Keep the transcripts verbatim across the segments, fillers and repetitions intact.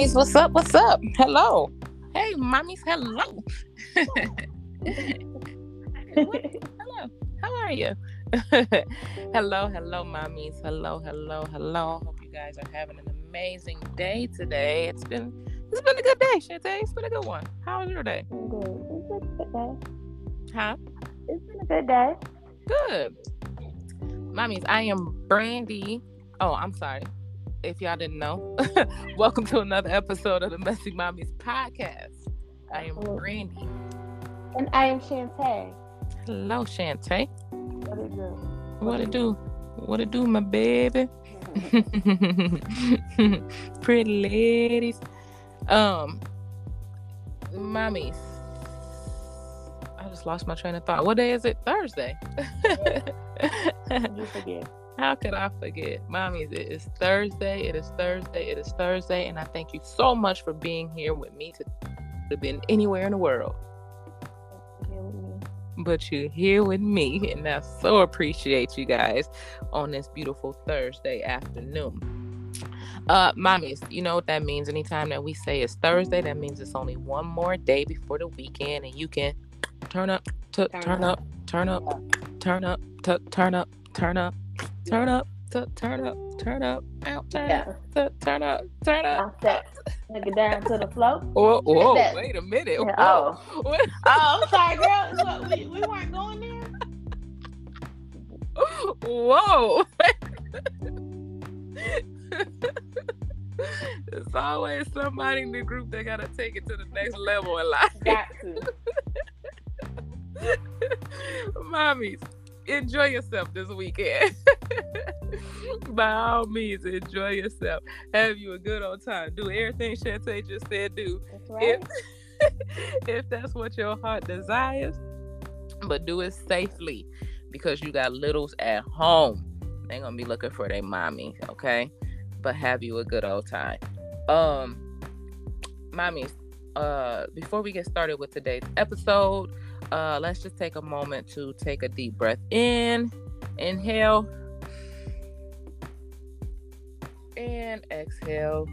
mommies, what's up? What's up? Hello. Hey, mommies, hello. What? Hello. How are you? hello, hello, mommies. Hello, hello, hello. Hope you guys are having an amazing day today. It's been it's been a good day, Shantae. It's been a good one. How was your day? Good. It's been a good day. Huh? It's been a good day. Good. Mommies, I am Brandy. Oh, I'm sorry. If y'all didn't know, welcome to another episode of the Messy Mommies podcast. I am Brandy. And I am Shantae. Hello, Shantae. What it do? What it do? What it do, my baby? Pretty ladies. Um, mommies. I just lost my train of thought. What day is it? Thursday. You forget. How could I forget? Mommies, it is Thursday. It is Thursday. It is Thursday. And I thank you so much for being here with me. To have been anywhere in the world. Here with me. But you're here with me. And I so appreciate you guys on this beautiful Thursday afternoon. Uh, mommies, you know what that means. Anytime that we say it's Thursday, that means it's only one more day before the weekend. And you can turn up, t- turn, turn up, turn up, turn up, t- turn up, turn up. Turn up, t- turn up, turn up, out, turn Yeah. up, t- turn up, turn up. Set. Take it down to the floor. Whoa, whoa, That- wait a minute. Yeah, Whoa. oh. Oh, I'm sorry, girl. What, we, we weren't going there? Whoa. There's always somebody in the group that gotta take it to the next level in life. Got to. Mommies, enjoy yourself this weekend. By all means, enjoy yourself. Have you a good old time. Do everything Shantae just said do. That's right. If, if that's what your heart desires. But do it safely. Because you got littles at home. They're going to be looking for their mommy, okay? But have you a good old time. Um, mommies, uh, before we get started with today's episode, Uh, let's just take a moment to take a deep breath in, inhale, and exhale.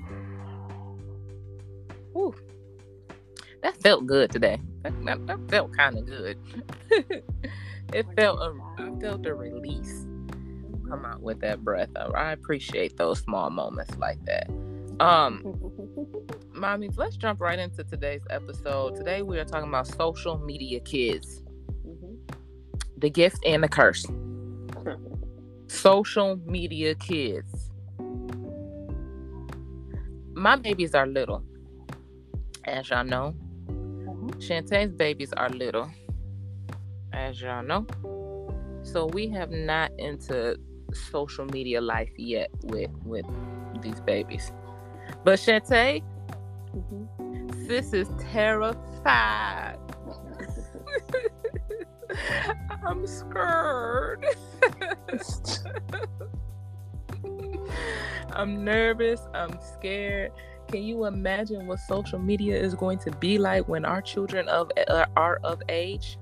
Whew. That felt good today. That, that, that felt kind of good. it felt a, I felt a release come out with that breath. I appreciate those small moments like that. Um. Mommies, let's jump right into today's episode. Today we are talking about social media kids. Mm-hmm. The gift and the curse. Social media kids. My babies are little. As y'all know. Mm-hmm. Shantae's babies are little. As y'all know. So we have not into social media life yet with, with these babies. But Shantae, Mm-hmm. sis is terrified. I'm scared. I'm nervous. I'm scared. Can you imagine what social media is going to be like when our children of uh, are of age?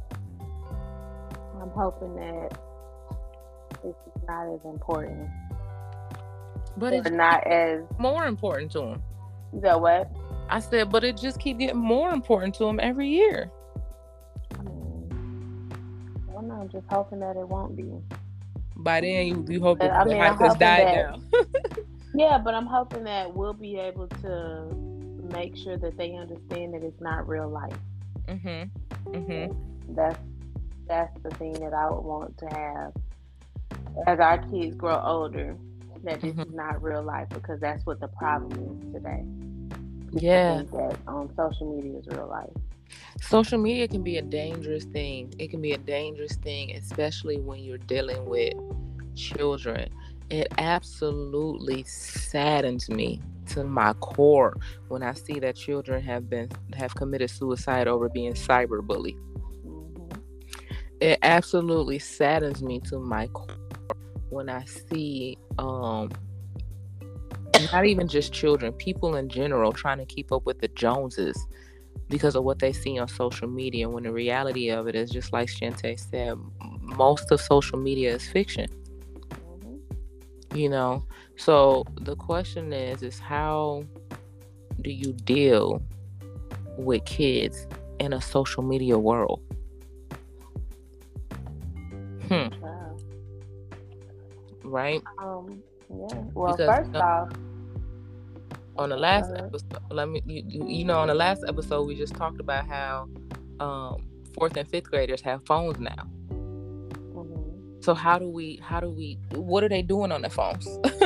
I'm hoping that this is not as important. But Or it's not as. more important to them. You know what? I said, but it just keep getting more important to them every year. I mean, I don't know. I'm just hoping that it won't be. By then, you, you hope that I the mean, hype I'm has hoping died that- down. Yeah, but I'm hoping that we'll be able to make sure that they understand that it's not real life. Mm-hmm. Mm-hmm. That's that's the thing that I would want to have as our kids grow older. That this Mhm. is not real life, because that's what the problem is today. Yeah. I think that um, social media is real life. Social media can be a dangerous thing. It can be a dangerous thing, especially when you're dealing with children. It absolutely saddens me to my core when I see that children have been have committed suicide over being cyberbullied. Mm-hmm. It absolutely saddens me to my core when I see um not even just children, people in general trying to keep up with the Joneses because of what they see on social media, when the reality of it is, just like Shantae said, most of social media is fiction. Mm-hmm. You know, so the question is, is how do you deal with kids in a social media world? Hmm. Wow. Right? Um. Yeah. Well, Because first you know, off, on the okay, go last ahead. episode, let me you, you you know on the last episode we just talked about how um fourth and fifth graders have phones now. Mm-hmm. So how do we how do we what are they doing on their phones?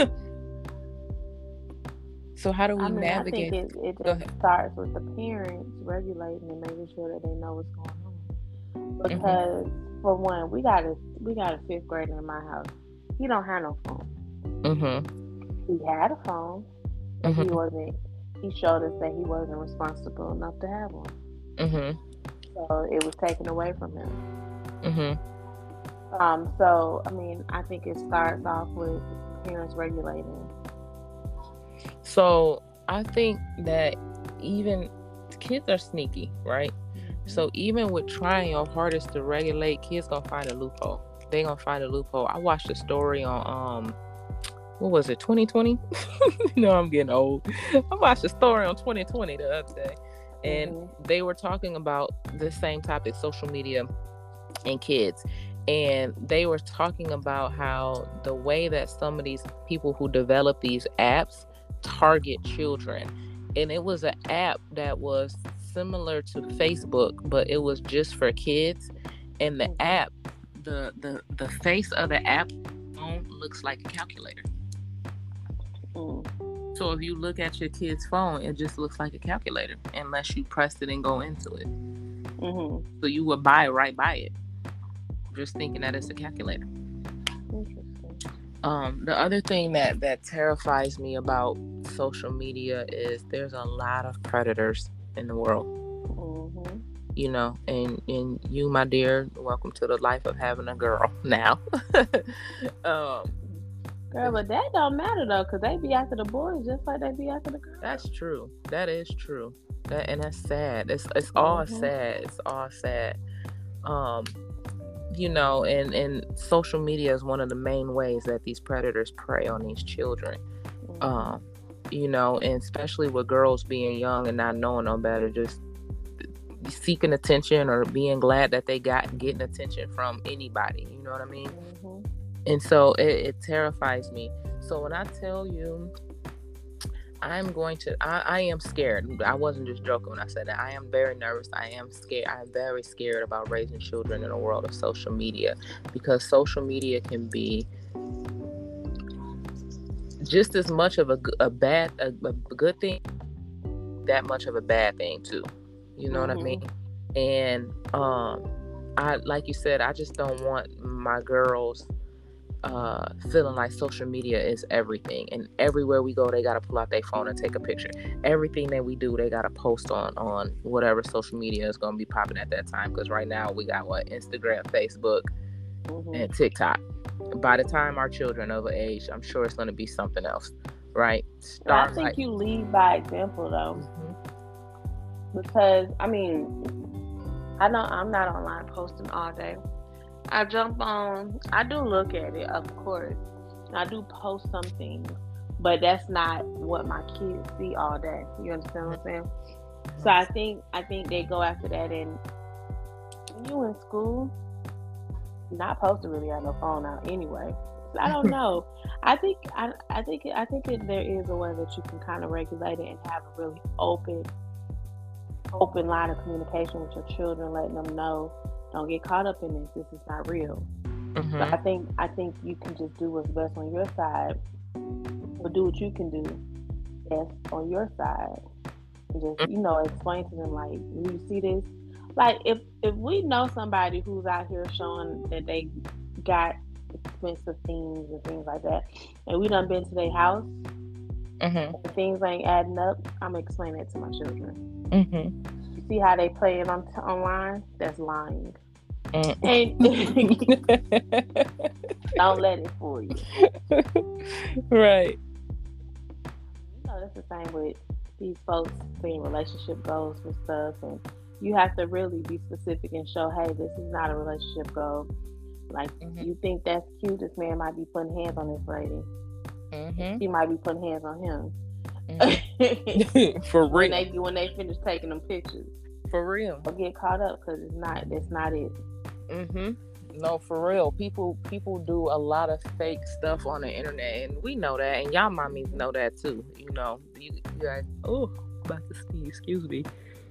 So how do I we mean, I think navigate? it, it Go just ahead. starts with the parents regulating and making sure that they know what's going on. Mhm. Because for one, we got a we got a fifth grader in my house. He don't have no phone. Mhm. He had a phone, but he Mhm. wasn't. He showed us that he wasn't responsible enough to have one. Mhm. So it was taken away from him. Mhm. Um. So I mean, I think it starts off with parents regulating. So I think that even kids are sneaky, right? Mm-hmm. So even with trying your hardest to regulate, kids gonna find a loophole. They gonna find a loophole. I watched a story on um what was it, twenty twenty? You know, I'm getting old. I watched a story on twenty twenty the other day, and Mm-hmm. they were talking about the same topic, social media and kids. And they were talking about how the way that some of these people who develop these apps target children. And it was an app that was similar to Facebook, but it was just for kids. And the Mm-hmm. app, the the the face of the app phone looks like a calculator. Mm-hmm. So if you look at your kid's phone, it just looks like a calculator unless you press it and go into it. Mm-hmm. So you would buy right by it, just thinking that it's a calculator. Interesting. Um, the other thing that that terrifies me about social media is there's a lot of predators in the world. Mm-hmm. You know, and and you, my dear, welcome to the life of having a girl now. um, Girl, but that don't matter though, cause they be after the boys just like they be after the girls. that's true. That is true. That and that's sad. It's it's all Mm-hmm. sad. It's all sad. Um, you know, and and social media is one of the main ways that these predators prey on these children. Mm-hmm. Um, you know, and especially with girls being young and not knowing no better, just seeking attention or being glad that they got getting attention from anybody. You know what I mean? Mm-hmm. And so it, it terrifies me. So when I tell you, I'm going to, I, I am scared. I wasn't just joking when I said that. I am very nervous. I am scared. I am very scared about raising children in a world of social media, because social media can be just as much of a, a bad, a, a good thing, that much of a bad thing too. You know Mm-hmm. what I mean? And um, I, like you said, I just don't want my girls uh feeling like social media is everything, and everywhere we go they got to pull out their phone and take a picture. Everything that we do they got to post on on whatever social media is going to be popping at that time, because right now we got what, Instagram, Facebook, Mm-hmm. and TikTok. By the time our children over age, I'm sure it's going to be something else, right? But I Start think like you lead by example though, Mhm. because I mean, I know I'm not online posting all day. I jump on. I do look at it, of course. I do post something, but that's not what my kids see all day. You understand what I'm saying? So I think I think they go after that. And when you in school, you're not supposed to really have no phone out anyway. So I don't know. I think I I think I think it, there is a way that you can kind of regulate it and have a really open open line of communication with your children, letting them know, don't get caught up in this. This is not real. Mhm. So I think I think you can just do what's best on your side, or do what you can do best on your side, and just you know explain to them like, you see this, like if if we know somebody who's out here showing that they got expensive things and things like that, and we done been to their house, Mhm. and things ain't adding up, I'm gonna explain that to my children. Mhm. You see how they play it on t- online? That's lying. Mm. And don't let it fool you. Right. You know, that's the same with these folks seeing relationship goals and stuff, and you have to really be specific and show, hey, this is not a relationship goal. Like, Mhm. you think that's cute, this man might be putting hands on this lady. Mhm. She might be putting hands on him. Mm-hmm. For when real. they when they finish taking them pictures. For real. Or get caught up because it's not. That's not it. Mm-hmm. No, for real. People people do a lot of fake stuff on the internet, and we know that, and y'all mommies know that too. You know, you, you guys. Oh, about to sneeze. Excuse me.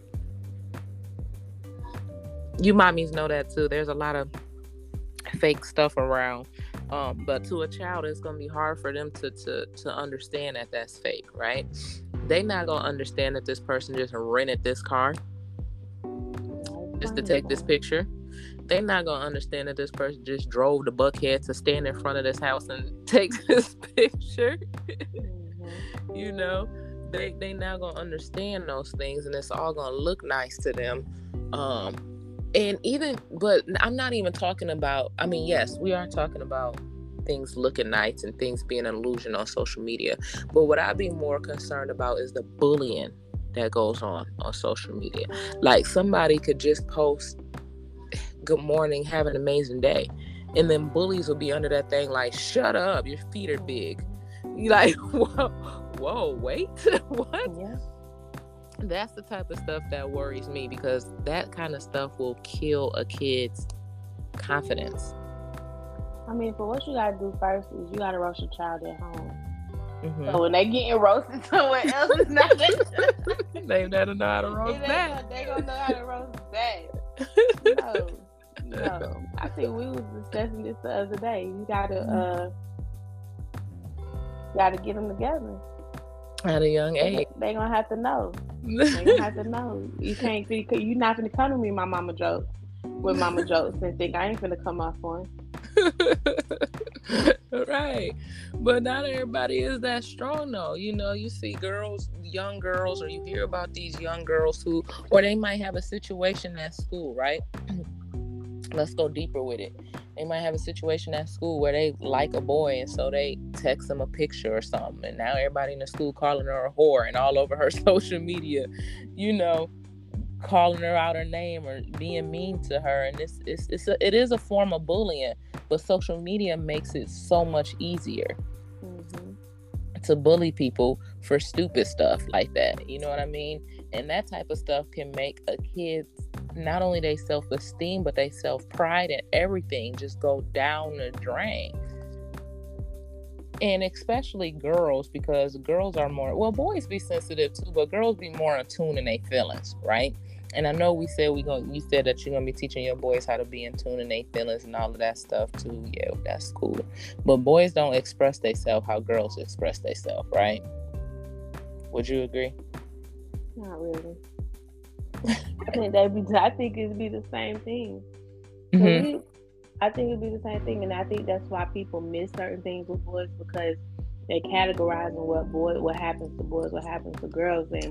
You mommies know that too. There's a lot of fake stuff around, um, but to a child, it's gonna be hard for them to to to understand that that's fake, right? They not gonna understand that this person just rented this car just to take this picture. They're not gonna understand that this person just drove to Buckhead to stand in front of this house and take this picture. Mm-hmm. You know, they they not gonna understand those things, and it's all gonna look nice to them. Um, and even, but I'm not even talking about. I mean, yes, we are talking about things looking nice and things being an illusion on social media. But what I'd be more concerned about is the bullying that goes on on social media. Like, somebody could just post good morning, have an amazing day, and then bullies will be under that thing like, shut up, your feet are big. You like, whoa, whoa, wait. What? Yeah. That's the type of stuff that worries me, because that kind of stuff will kill a kid's confidence. I mean, but what you gotta do first is you gotta roast your child at home. Mm-hmm. So when they getting roasted somewhere else, it's not they better know how to roast back. They gonna know how to roast back. No. No, I think we was discussing this the other day. You gotta, uh, gotta get them together at a young age. They, they gonna have to know. They gonna have to know. You can't be. You not gonna come to me, my mama jokes, with mama jokes, and think I ain't gonna come off on. Right, but not everybody is that strong though. You know, you see girls, young girls, or you hear about these young girls who, or they might have a situation at school, right? Let's go deeper with it. They might have a situation at school where they like a boy, and so they text him a picture or something, and now everybody in the school calling her a whore, and all over her social media, you know, calling her out her name or being mean to her. And it's it's, it's a, it is a form of bullying, but social media makes it so much easier mm-hmm. to bully people for stupid stuff like that. You know what I mean? And that type of stuff can make a kid, not only their self-esteem, but their self-pride and everything just go down the drain. And especially girls, because girls are more, well, boys be sensitive too, but girls be more in tune in their feelings, right? And I know we said we going you said that you're gonna be teaching your boys how to be in tune in their feelings and all of that stuff too. Yeah, that's cool. But boys don't express themselves how girls express themselves, right? Would you agree? Not really. I think they be. I think it'd be the same thing. Mm-hmm. So we, I think it'd be the same thing, and I think that's why people miss certain things with boys, because they categorize in what boy, what happens to boys, what happens to girls, and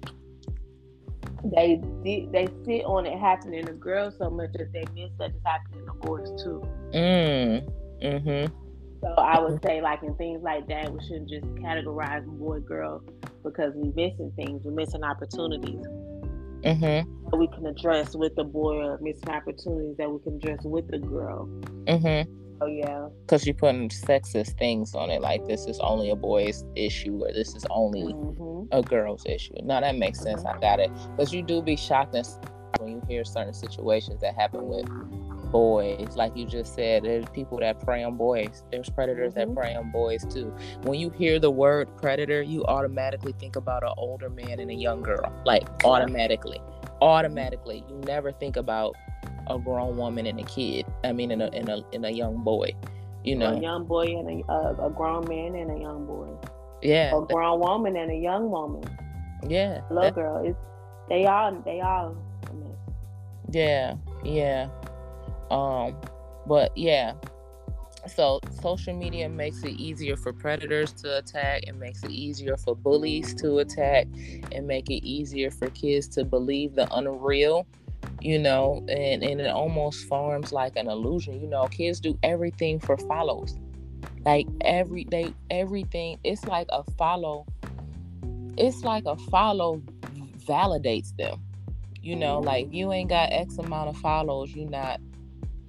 they they sit on it happening to girls so much that they miss that it's happening to boys too. Mm. Mm-hmm. So I would say, like, in things like that, we shouldn't just categorize boy, girl, because we're missing things, we're missing opportunities. Mm-hmm. That we can address with the boy, or missing opportunities that we can address with the girl. Mm-hmm. Oh yeah. Because you're putting sexist things on it, like this is only a boy's issue, or this is only mm-hmm. a girl's issue. No, that makes sense. Mm-hmm. I got it. Because you do be shocked when you hear certain situations that happen with boys. Like you just said, there's people that prey on boys. There's predators mm-hmm. that prey on boys too. When you hear the word predator, you automatically think about an older man and a young girl. Like automatically. Automatically. You never think about a grown woman and a kid. I mean, in a in a in a young boy. You know, a young boy and a uh, a grown man and a young boy. Yeah, a grown woman and a young woman. Yeah, a little girl. It's they all they all. I mean. Yeah, yeah. Um, but yeah. So social media makes it easier for predators to attack. It makes it easier for bullies to attack, and make it easier for kids to believe the unreal. You know, and, and it almost forms like an illusion. You know, kids do everything for follows. Like every day, everything, it's like a follow. It's like a follow validates them. You know, like if you ain't got X amount of follows, you're not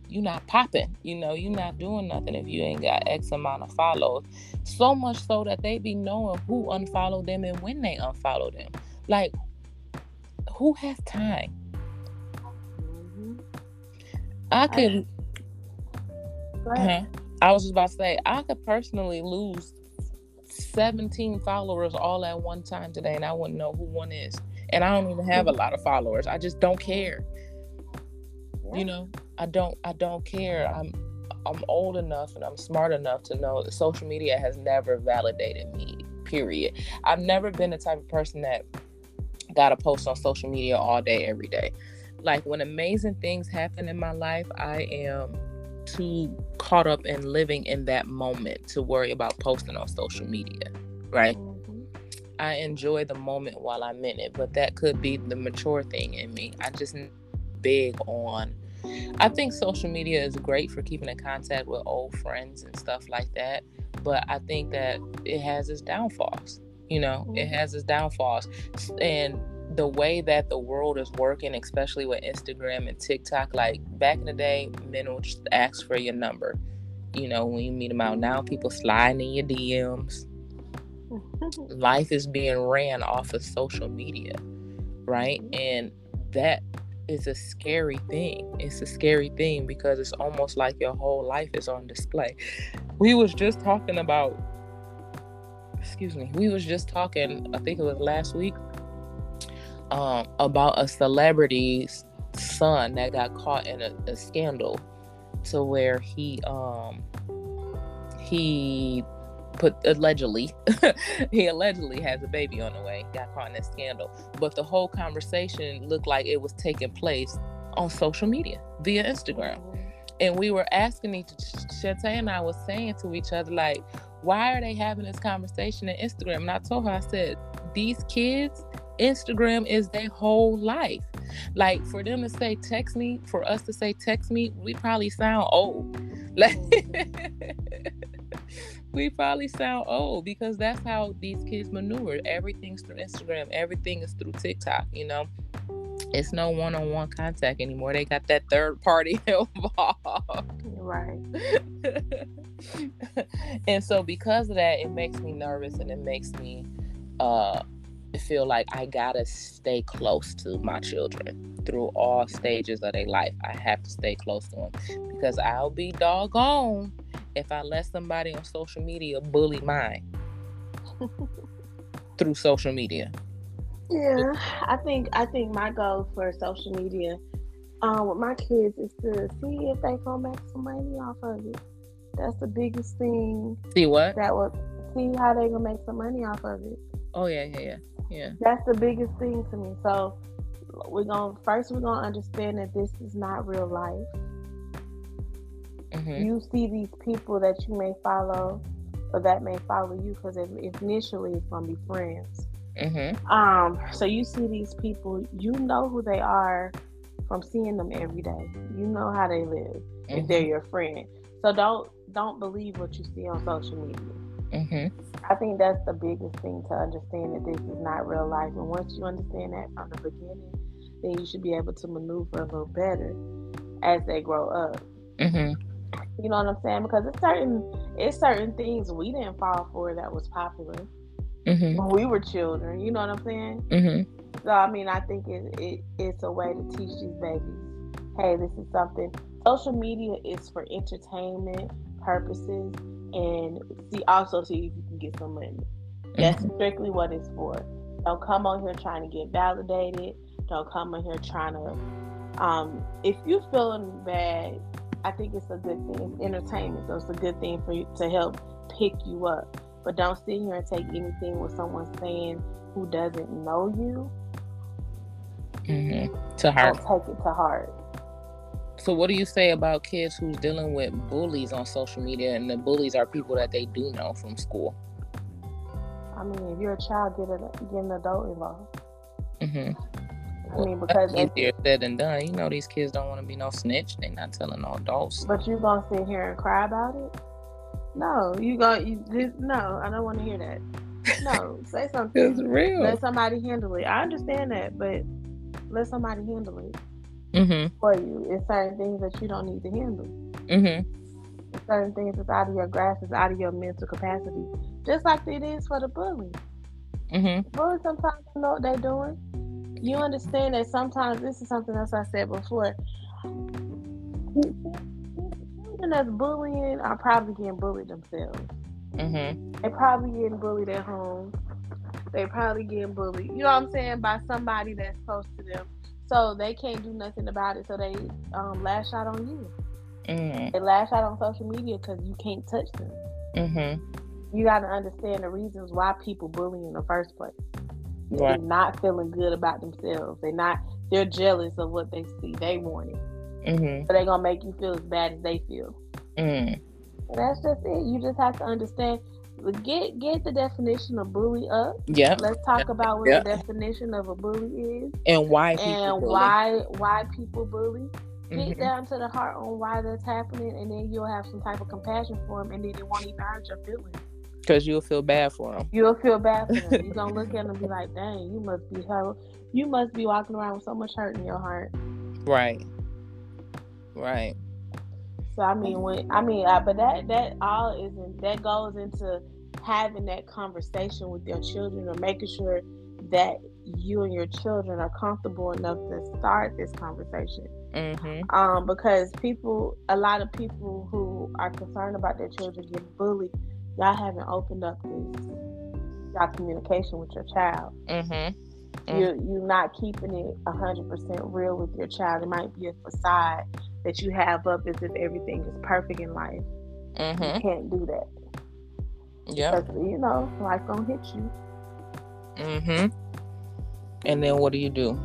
you not popping. You know, you not doing nothing if you ain't got X amount of follows. So much so that they be knowing who unfollowed them and when they unfollow them. Like, who has time? Mm-hmm. I could. I, uh-huh, I was just about to say, I could personally lose seventeen followers all at one time today, and I wouldn't know who one is. And I don't even have a lot of followers. I just don't care. Yeah. You know, I don't. I don't care. I'm. I'm old enough and I'm smart enough to know that social media has never validated me. Period. I've never been the type of person that got to post on social media all day, every day. Like, when amazing things happen in my life, I am too caught up in living in that moment to worry about posting on social media, right? Mm-hmm. I enjoy the moment while I'm in it, but that could be the mature thing in me. I just big on, I think social media is great for keeping in contact with old friends and stuff like that, but I think that it has its downfalls. You know, mm-hmm. It has its downfalls. And the way that the world is working, especially with Instagram and TikTok, like back in the day, men would just ask for your number. You know, when you meet them out now, people sliding in your D Ms. Life is being ran off of social media, right? And that is a scary thing. It's a scary thing because it's almost like your whole life is on display. We was just talking about, excuse me, we was just talking, I think it was last week, um, about a celebrity's son that got caught in a, a scandal to where he, um, he put allegedly he allegedly has a baby on the way, got caught in this scandal, but the whole conversation looked like it was taking place on social media via Instagram. And we were asking each Shantae and I was saying to each other, like, why are they having this conversation in Instagram? And I told her, I said, these kids, Instagram is their whole life. Like, for them to say text me, for us to say text me, we probably sound old. Like we probably sound old because that's how these kids maneuver. Everything's through Instagram. Everything is through TikTok, you know. It's no one-on-one contact anymore. They got that third party involved. Right. And so because of that, it makes me nervous and it makes me uh, feel like I gotta stay close to my children through all stages of their life. I have to stay close to them because I'll be doggone if I let somebody on social media bully mine through social media. Yeah, I think I think my goal for social media um, with my kids is to see if they can make some money off of it. That's the biggest thing. See what? That would see how they gonna make some money off of it. Oh yeah, yeah, yeah, yeah. That's the biggest thing to me. So we're gonna first we're gonna understand that this is not real life. Mm-hmm. You see these people that you may follow, or that may follow you, because initially it's gonna be friends. Mm-hmm. Um, so you see these people, you know who they are from seeing them every day. You know how they live, mm-hmm. if they're your friend. So don't don't believe what you see on social media. Mm-hmm. I think that's the biggest thing, to understand that this is not real life. And once you understand that from the beginning, then you should be able to maneuver a little better as they grow up. Mm-hmm. You know what I'm saying? Because it's certain it's certain things we didn't fall for that was popular. Mm-hmm. When we were children, you know what I'm saying? Mm-hmm. So I mean, I think it, it it's a way to teach these babies, hey, this is something. Social media is for entertainment purposes, and see also see if you can get some money. Mm-hmm. That's strictly what it's for. Don't come on here trying to get validated. Don't come on here trying to. Um, if you're feeling bad, I think it's a good thing. It's entertainment, so it's a good thing for you to help pick you up. But don't sit here and take anything with someone saying who doesn't know you. Mm-hmm. To heart. Don't take it to heart. So what do you say about kids who's dealing with bullies on social media, and the bullies are people that they do know from school? I mean, if you're a child, get, a, get an adult involved. Mm-hmm. I mean, because that's easier said than done. You know, these kids don't want to be no snitch. They're not telling no adults. But you gonna sit here and cry about it? No, you go. You this, no, I don't want to hear that. No, say something. It's real. Let somebody handle it. I understand that, but let somebody handle it. Mm-hmm. for you. It's certain things that you don't need to handle. Mm-hmm. It's certain things that's out of your grasp, it's out of your mental capacity. Just like it is for the bully. Mm-hmm. Bullies sometimes don't know what they're doing. You understand that sometimes, this is something else I said before. Children that's bullying are probably getting bullied themselves. Mm-hmm. They probably getting bullied at home. They probably getting bullied, you know what I'm saying, by somebody that's close to them. So they can't do nothing about it. So they um, lash out on you. Mm-hmm. They lash out on social media because you can't touch them. Mm-hmm. You got to understand the reasons why people bully in the first place. Right. They're not feeling good about themselves. They're not. They're jealous of what they see. They want it. Mm-hmm. So they're gonna make you feel as bad as they feel. Mm. And that's just it. You just have to understand. Get get the definition of bully up. Yep. Let's talk about what Yep. the definition of a bully is And why people and bully. why why people bully. Get Mhm. down to the heart on why that's happening, and then you'll have some type of compassion for them, and then it won't even hurt your feelings. Because you'll feel bad for them. You'll feel bad for them. You're gonna look at them and be like, "Dang, you must be hurt. You must be walking around with so much hurt in your heart." Right. Right. So I mean, when I mean, I, but that that all isn't that goes into having that conversation with your children, or making sure that you and your children are comfortable enough to start this conversation. Mm-hmm. Um, because people, a lot of people who are concerned about their children getting bullied, y'all haven't opened up this y'all communication with your child. Mm-hmm. You're you're not keeping it a hundred percent real with your child. It might be a facade that you have up as if everything is perfect in life. Mm-hmm. You can't do that. Yeah. Because, you know, life gonna hit you. Mm-hmm. And then what do you do?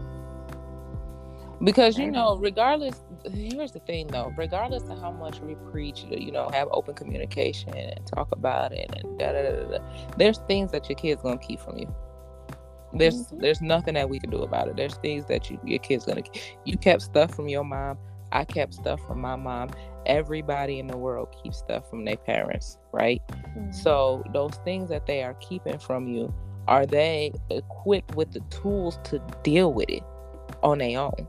Because, you know, regardless, here's the thing though, regardless of how much we preach, you know, have open communication and talk about it and da da da da, there's things that your kid's gonna keep from you. There's mm-hmm. there's nothing that we can do about it. There's things that you your kid's gonna you kept stuff from your mom. I kept stuff from my mom. Everybody in the world keeps stuff from their parents, right? Mm-hmm. So those things that they are keeping from you, are they equipped with the tools to deal with it on their own?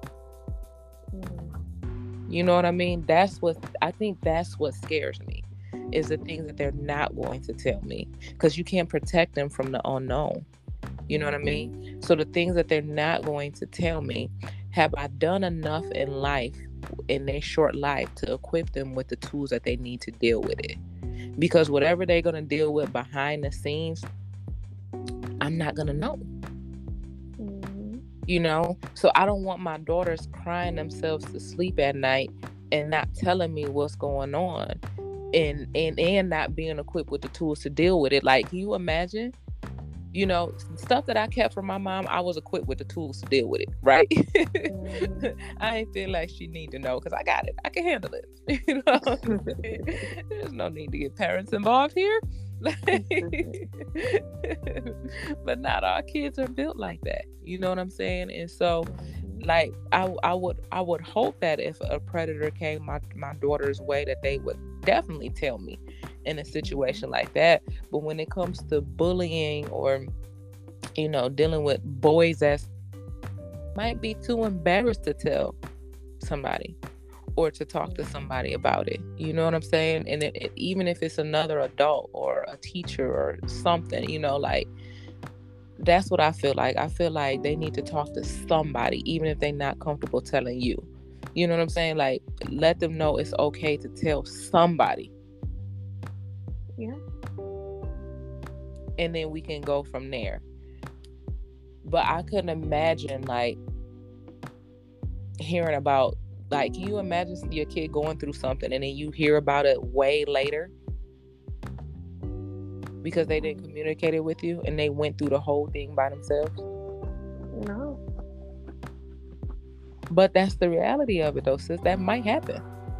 Mm-hmm. You know what I mean? That's what I think. That's what scares me, is the things that they're not going to tell me, because you can't protect them from the unknown. You know what I mean? So the things that they're not going to tell me, have I done enough in life, in their short life, to equip them with the tools that they need to deal with it? Because whatever they're going to deal with behind the scenes, I'm not going to know. Mm-hmm. You know? So I don't want my daughters crying themselves to sleep at night and not telling me what's going on, and, and, and not being equipped with the tools to deal with it. Like, can you imagine? You know, stuff that I kept from my mom, I was equipped with the tools to deal with it, right? Mm. I ain't feel like she need to know, because I got it. I can handle it. You know, there's no need to get parents involved here. But not all kids are built like that. You know what I'm saying? And so, like, I, I would I would hope that if a predator came my, my daughter's way, that they would definitely tell me in a situation like that. But when it comes to bullying, or, you know, dealing with boys that might be too embarrassed to tell somebody or to talk to somebody about it, you know what I'm saying? And it, it, even if it's another adult or a teacher or something, you know, like, that's what I feel like. I feel like they need to talk to somebody, even if they're not comfortable telling you. You know what I'm saying? Like, let them know it's okay to tell somebody. Yeah. And then we can go from there. But I couldn't imagine, like, hearing about, like, can you imagine your kid going through something and then you hear about it way later because they didn't communicate it with you and they went through the whole thing by themselves? No. But that's the reality of it, though, sis. That might happen.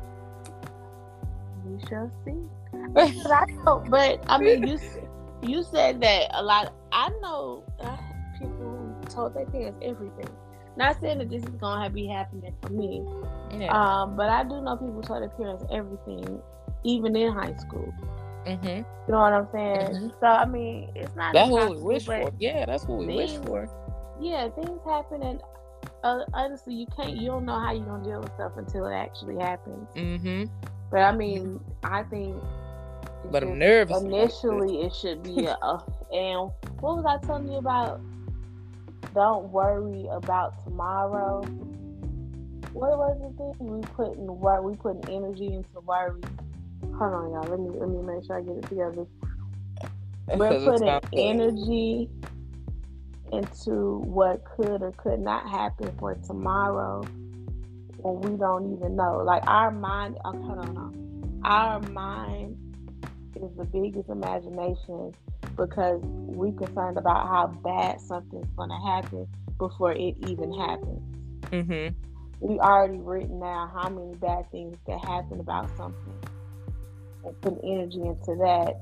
We shall see. But I know, but I mean, you you said that a lot. I know uh, people who told their parents everything. Not saying that this is gonna be happening for me, yeah. um, but I do know people who told their parents everything, even in high school. Mm-hmm. You know what I'm saying? Mm-hmm. So I mean, it's not. That's what we wish for. Yeah, that's what we things, wish for. Yeah, things happen, and uh, honestly, you can't. You don't know how you're gonna deal with stuff until it actually happens. Mm-hmm. But I mean, I think. But I'm nervous. Initially, it should be a, a. And what was I telling you about? Don't worry about tomorrow. What was the thing we put in work? We putting energy into worry. Hold on, y'all. Let me let me make sure I get it together. We're putting energy into what could or could not happen for tomorrow when we don't even know. Like our mind, oh, hold on, no. Our mind is the biggest imagination because we concerned about how bad something's gonna happen before it even happens. Mm-hmm. We already written down how many bad things that happen about something and put energy into that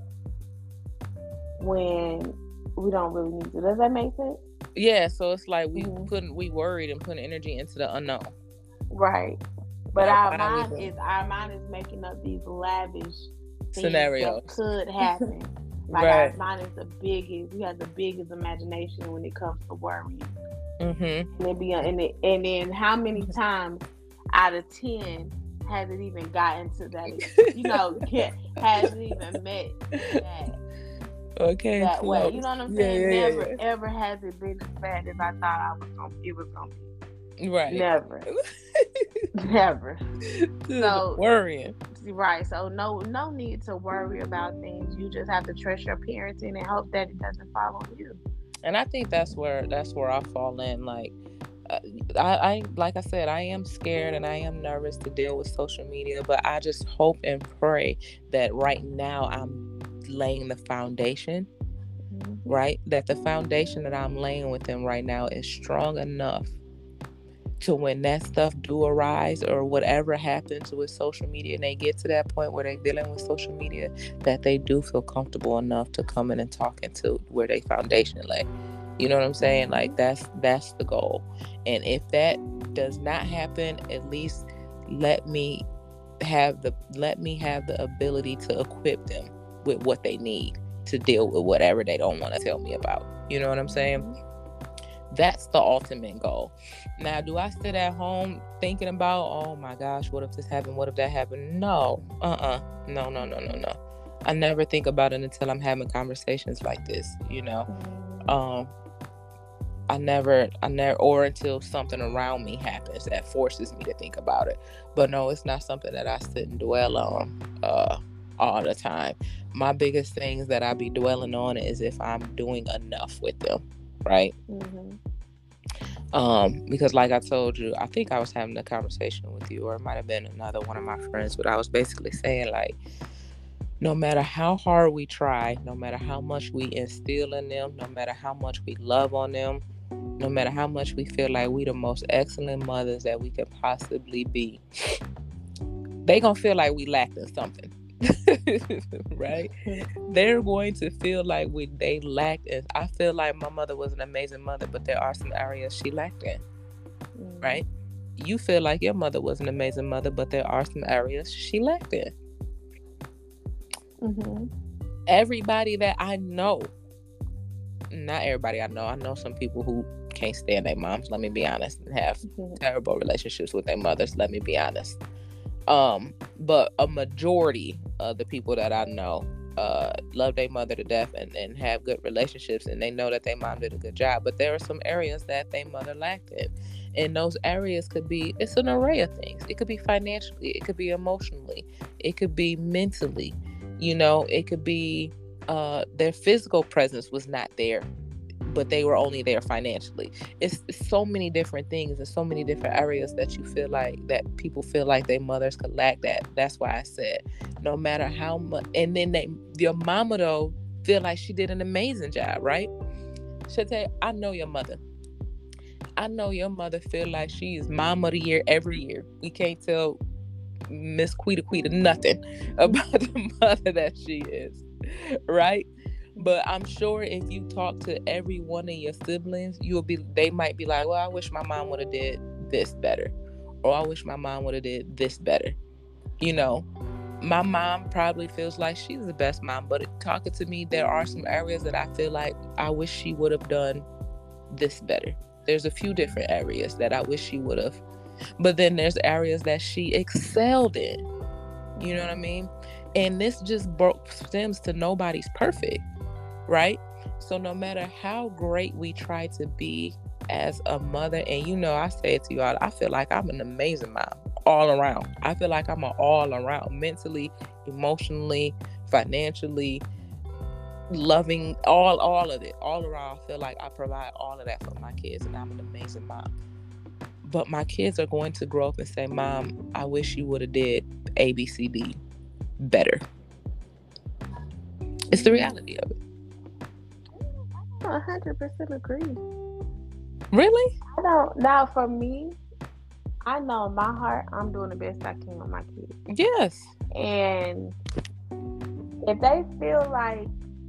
when we don't really need to. Does that make sense? Yeah, so it's like we mm-hmm. putting we worried and putting energy into the unknown. Right. But our mind is our mind is making up these lavish scenarios that could happen. Like right. Our mind is the biggest. We have the biggest imagination when it comes to worrying. Mm-hmm. And it be and it, and then how many times out of ten has it even gotten to that? You know, has it even met that? Okay. That close. way, you know what I'm saying? Yeah, yeah, Never yeah. ever has it been as bad as I thought I was gonna. It was gonna be. Right. Never. Never. So worrying. Right. So no, no need to worry about things. You just have to trust your parenting and hope that it doesn't fall on you. And I think that's where that's where I fall in. Like, uh, I, I like I said, I am scared and I am nervous to deal with social media, but I just hope and pray that right now I'm laying the foundation. Mm-hmm. Right, that the foundation that I'm laying with them right now is strong enough to when that stuff do arise or whatever happens with social media and they get to that point where they're dealing with social media, that they do feel comfortable enough to come in and talk into where they foundation lay. You know what I'm saying? Like that's that's the goal. And if that does not happen, at least let me have the let me have the ability to equip them with what they need to deal with whatever they don't want to tell me about. You know what I'm saying? That's the ultimate goal. Now, do I sit at home thinking about, oh my gosh, what if this happened? What if that happened? No. Uh-uh. No, no, no, no, no. I never think about it until I'm having conversations like this, you know? Um, I never, I never, or until something around me happens that forces me to think about it. But no, it's not something that I sit and dwell on uh, all the time. My biggest things that I be dwelling on is if I'm doing enough with them. Right. Mm-hmm. Um, because like I told you, I think I was having a conversation with you, or it might have been another one of my friends, but I was basically saying, like, no matter how hard we try, no matter how much we instill in them, no matter how much we love on them, no matter how much we feel like we the most excellent mothers that we could possibly be, they gonna feel like we lacked in something. Right? They're going to feel like we they lacked in. I feel like my mother was an amazing mother, but there are some areas she lacked in. Mm. Right? You feel like your mother was an amazing mother, but there are some areas she lacked in. Mm-hmm. Everybody that I know, not everybody I know, I know some people who can't stand their moms, let me be honest, and have mm-hmm. terrible relationships with their mothers, let me be honest. Um, but a majority of the people that I know uh, love their mother to death and, and have good relationships, and they know that their mom did a good job. But there are some areas that their mother lacked in. And those areas could be, it's an array of things. It could be financially, it could be emotionally, it could be mentally, you know, it could be uh, their physical presence was not there, but they were only there financially. It's, it's so many different things and so many different areas that you feel like that people feel like their mothers could lack that. That's why I said, no matter how much, and then they, your mama though feel like she did an amazing job, right? Shante, I know your mother. I know your mother feel like she is mom of the year every year. We can't tell Miss Quita Quita nothing about the mother that she is, right? But I'm sure if you talk to every one of your siblings, you'll be, they might be like, well, I wish my mom would have did this better. Or I wish my mom would have did this better. You know, my mom probably feels like she's the best mom, but talking to me, there are some areas that I feel like I wish she would have done this better. There's a few different areas that I wish she would have. But then there's areas that she excelled in. You know what I mean? And this just broke stems to nobody's perfect, right? So no matter how great we try to be as a mother, and you know, I say it to you all, I feel like I'm an amazing mom all around. I feel like I'm an all around, mentally, emotionally, financially, loving, all all of it, all around. I feel like I provide all of that for my kids, and I'm an amazing mom. But my kids are going to grow up and say, Mom, I wish you would have did A, B, C, D better. It's the reality of it. I one hundred percent agree. Really? I don't. Now, for me, I know in my heart I'm doing the best I can with my kids. Yes. And if they feel like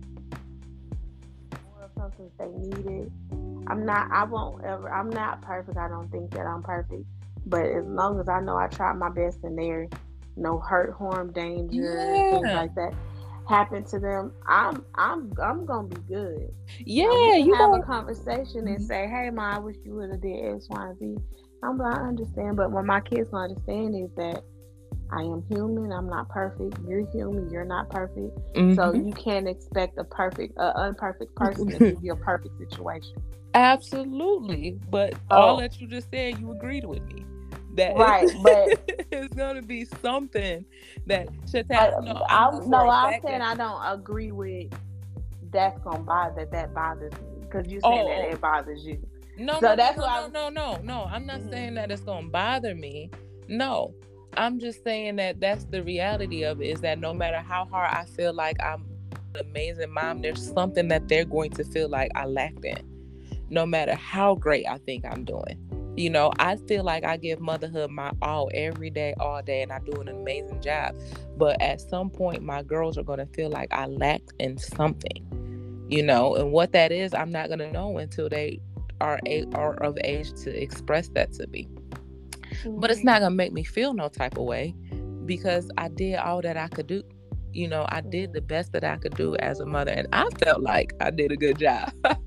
or something they needed, I'm not. I won't ever. I'm not perfect. I don't think that I'm perfect. But as long as I know I tried my best and there, no hurt, harm, danger, Yeah. things like that happen to them, I'm I'm I'm gonna be good. Yeah, now, you have gonna... a conversation and say, "Hey, Mom, I wish you would have did X, Y, and Z." I'm like, I understand, but what my kids gonna understand is that I am human. I'm not perfect. You're human. You're not perfect. Mm-hmm. So you can't expect a perfect, uh, unperfect person to give you a perfect situation. Absolutely, but oh. all that you just said, you agreed with me. That right, it's, but it's gonna be something that should happen. No, I, no, I'm saying that I don't agree with that's gonna bother that bothers me because you saying oh. that it bothers you. No, so no, that's no, why no, I'm... no, no, no. I'm not mm-hmm. saying that it's gonna bother me. No, I'm just saying that that's the reality of it. Is that no matter how hard I feel like I'm an amazing mom, there's something that they're going to feel like I lacked in. No matter how great I think I'm doing. You know, I feel like I give motherhood my all every day, all day, and I do an amazing job. But at some point, my girls are going to feel like I lacked in something, you know, and what that is, I'm not going to know until they are, a- are of age to express that to me. Mm-hmm. But it's not going to make me feel no type of way because I did all that I could do. You know, I did the best that I could do as a mother, and I felt like I did a good job.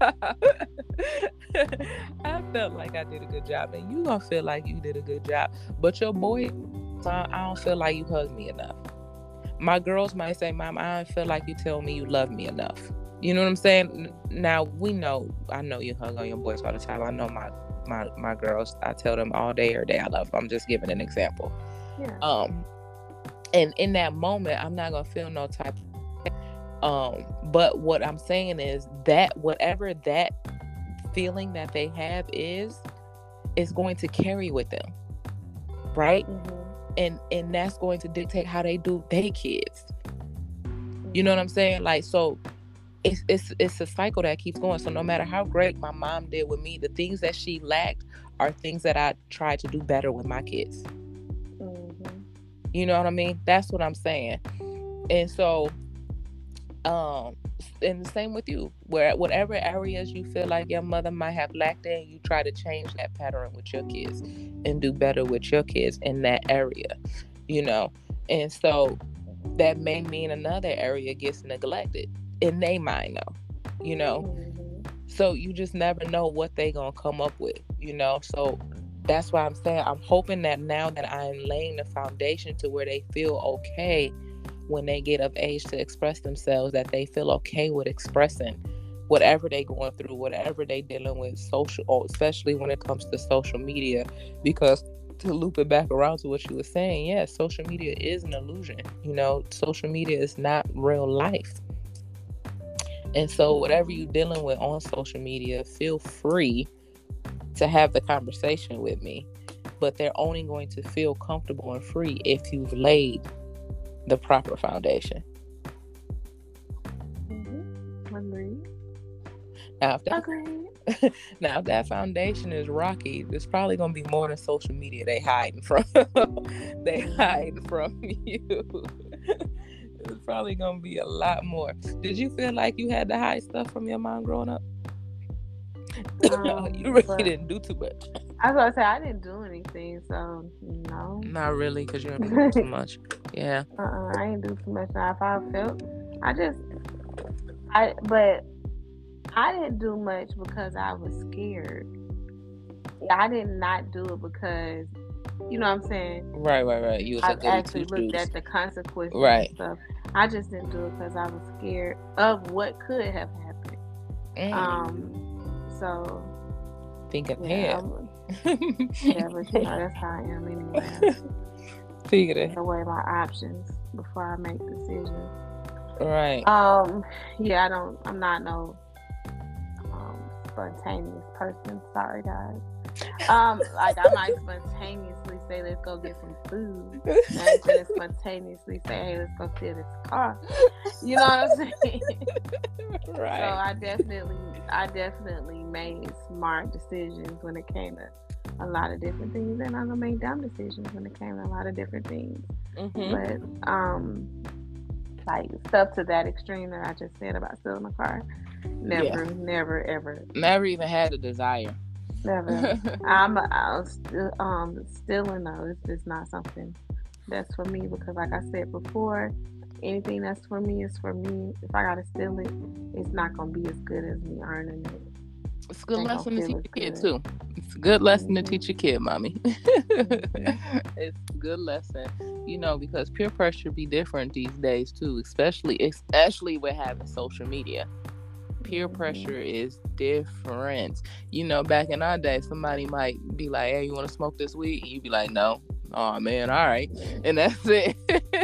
I felt like I did a good job, and you gonna feel like you did a good job. But your boy, I don't feel like you hugged me enough. My girls might say, Mom, I don't feel like you tell me you love me enough. You know what I'm saying? Now, we know, I know you hug on your boys all the time. I know my, my, my girls, I tell them all day, every day I love them. I'm just giving an example. Yeah. Um, And in that moment, I'm not going to feel no type of... Um, but what I'm saying is that whatever that feeling that they have is, is going to carry with them. Right? Mm-hmm. And and that's going to dictate how they do their kids. Mm-hmm. You know what I'm saying? Like, so it's, it's, it's a cycle that keeps going. So no matter how great my mom did with me, the things that she lacked are things that I try to do better with my kids. You know what I mean? That's what I'm saying. And so, um, and the same with you, where whatever areas you feel like your mother might have lacked in, you try to change that pattern with your kids and do better with your kids in that area, you know? And so that may mean another area gets neglected in their mind though, you know? Mm-hmm. So you just never know what they gonna come up with, you know? So that's why I'm saying I'm hoping that now that I'm laying the foundation to where they feel okay when they get of age to express themselves, that they feel okay with expressing whatever they going through, whatever they dealing with, social, especially when it comes to social media. Because to loop it back around to what you were saying, yeah, social media is an illusion. You know, social media is not real life. And so whatever you're dealing with on social media, feel free to have the conversation with me, but they're only going to feel comfortable and free if you've laid the proper foundation. Mm-hmm. Agreed. Now, if that, Agreed. now, if that foundation is rocky, there's probably going to be more than social media they hiding from. They hiding from you. It's probably going to be a lot more. Did you feel like you had to hide stuff from your mom growing up? Um, you really didn't do too much. I was gonna say I didn't do anything, so no. Not really, because you didn't do too much. Yeah. Uh-uh, I didn't do too much. Now, if I felt, I just, I, but I didn't do much because I was scared. I did not do it because, you know what I'm saying? Right, right, right. You was a I've goody actually two looked shoes. at the consequences Right. and stuff. I just didn't do it because I was scared of what could have happened. Mm. Um, so thinking yeah, ahead. yeah, but you know that's how I am anyway. Figure I weigh my options before I make decisions. Right. Um, yeah, I don't. I'm not no um spontaneous person. Sorry, guys. Um, like I might spontaneously say, "Let's go get some food," and I'm gonna spontaneously say, "Hey, let's go steal this car." You know what I'm saying? Right. So I definitely, I definitely made smart decisions when it came to a lot of different things, and I made dumb decisions when it came to a lot of different things. Mm-hmm. But um, like stuff to that extreme that I just said about stealing a car, never, yeah. never, ever, never even had a desire. Never. I'm, I'm still um stealing though. It's just not something that's for me because, like I said before, anything that's for me is for me. If I gotta steal it, it's not gonna be as good as me earning it. It's a good Ain't lesson to teach your kid too. It's a good lesson mm-hmm. to teach your kid, mommy. mm-hmm. It's a good lesson, you know, because peer pressure be different these days too, especially especially with having social media. Peer pressure is different. You know, back in our day, somebody might be like, "Hey, you want to smoke this weed?" And you'd be like, "No." "Oh man, all right," and that's it.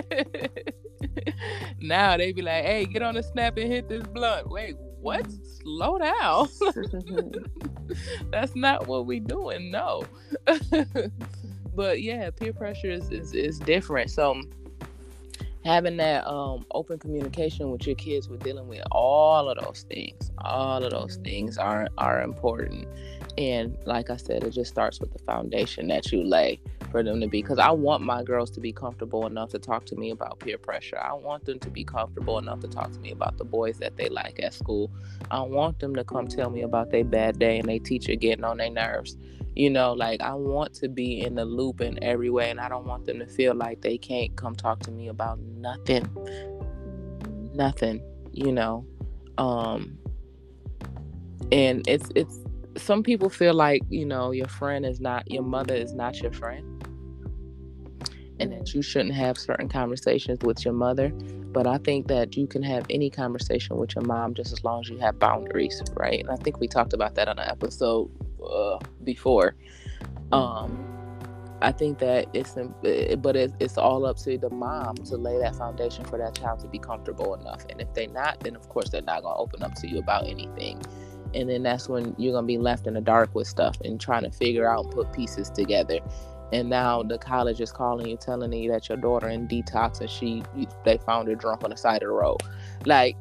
Now they be like, "Hey, get on the snap and hit this blunt." Wait, what? Slow down. That's not what we doing. No. But yeah, peer pressure is, is is different. So having that um, open communication with your kids, with dealing with all of those things, all of those things are are important. And like I said, it just starts with the foundation that you lay for them to be. Because I want my girls to be comfortable enough to talk to me about peer pressure. I want them to be comfortable enough to talk to me about the boys that they like at school. I want them to come tell me about their bad day and their teacher getting on their nerves. You know, like I want to be in the loop in every way, and I don't want them to feel like they can't come talk to me about nothing. Nothing, you know. Um, and it's it's some people feel like, you know, your friend is not, your mother is not your friend, and that you shouldn't have certain conversations with your mother. But I think that you can have any conversation with your mom just as long as you have boundaries, right? And I think we talked about that on an episode uh, before. Um, I think that it's, but it's, it's all up to the mom to lay that foundation for that child to be comfortable enough. And if they're not, then of course they're not going to open up to you about anything. And then that's when you're going to be left in the dark with stuff and trying to figure out and put pieces together. And now the college is calling you, telling you that your daughter in detox and she, they found her drunk on the side of the road. Like,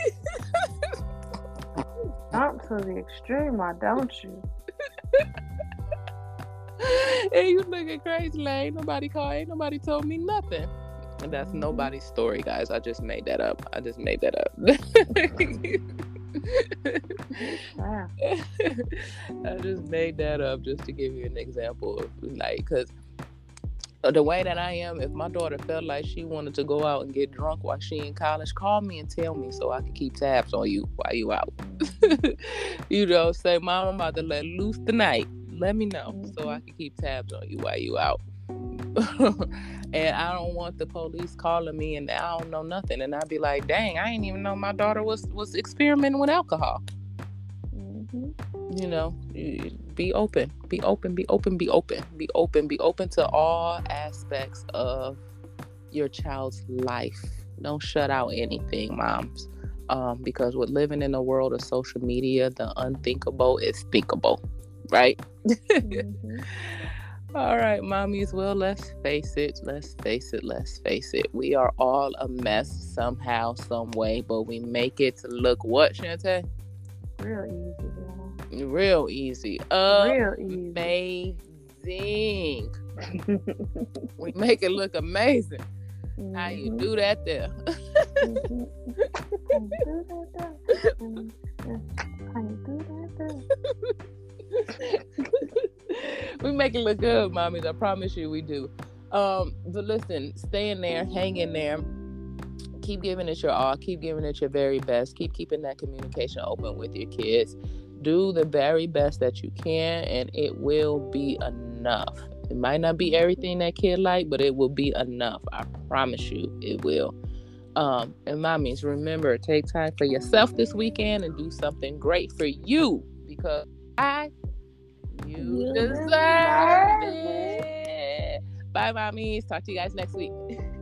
not to the extreme, why don't you? And you looking crazy, like ain't nobody called, ain't nobody told me nothing. And that's nobody's story, guys. I just made that up. I just made that up. Wow. I just made that up just to give you an example of, like, because the way that I am, if my daughter felt like she wanted to go out and get drunk while she in college, call me and tell me so I can keep tabs on you while you out. You know, say, "Mom, I'm about to let loose tonight. Let me know so I can keep tabs on you while you out." And I don't want the police calling me and I don't know nothing. And I'd be like, dang, I didn't even know my daughter was, was experimenting with alcohol. Mm-hmm. You know, be open, be open, be open, be open, be open, be open to all aspects of your child's life. Don't shut out anything, moms. Um, because with living in the world of social media, the unthinkable is thinkable, right? Mm-hmm. All right, mommies. Well, let's face it. Let's face it. Let's face it. We are all a mess somehow, some way, but we make it look what, Shantae? Real easy, y'all. Real easy. Real easy. Amazing. We make it look amazing. Mm-hmm. How you do that there? Mm-hmm. How you do that there? We make it look good, mommies. I promise you we do. Um, but listen, stay in there, hang in there. keep giving it your all. Keep giving it your very best. Keep keeping that communication open with your kids. Do the very best that you can, and it will be enough. It might not be everything that kid like, but it will be enough. I promise you it will. Um, and mommies, remember, take time for yourself this weekend and do something great for you, because I, you, you deserve, deserve it. it. Bye, mommies. Talk to you guys next week.